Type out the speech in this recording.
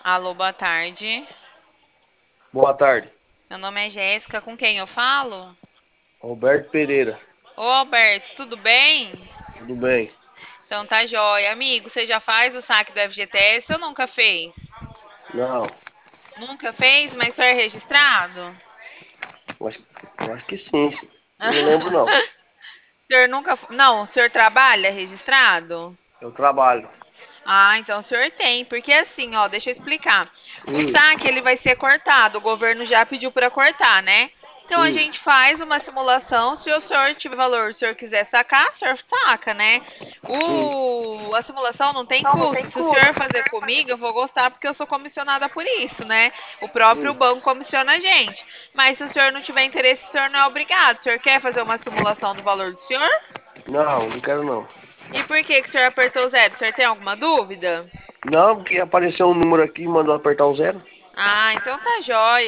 Alô, boa tarde. Boa tarde. Meu nome é Jéssica, com quem eu falo? Roberto Pereira. Ô, Alberto, tudo bem? Tudo bem? Então tá jóia. Amigo, você já faz o saque do FGTS ou nunca fez? Não, Nunca fez, mas só é registrado? eu acho que sim. Não lembro não. O senhor nunca. Não, o senhor trabalha registrado? Eu trabalho. Ah, então o senhor tem, porque assim, ó, deixa eu explicar. O Hum, saque ele vai ser cortado, o governo já pediu para cortar, né? Então a hum, gente faz uma simulação, se o senhor tiver valor, o senhor quiser sacar, o senhor saca, né? hum, A simulação não tem custo. Se o senhor fazer comigo, eu vou gostar porque eu sou comissionada por isso, né? O próprio hum. banco comissiona a gente. Mas se o senhor não tiver interesse, o senhor não é obrigado. O senhor quer fazer uma simulação do valor do senhor? Não quero não. E por que que o senhor apertou zero? O senhor tem alguma dúvida? Não, porque apareceu um número aqui e mandou apertar o zero. Ah, então tá jóia.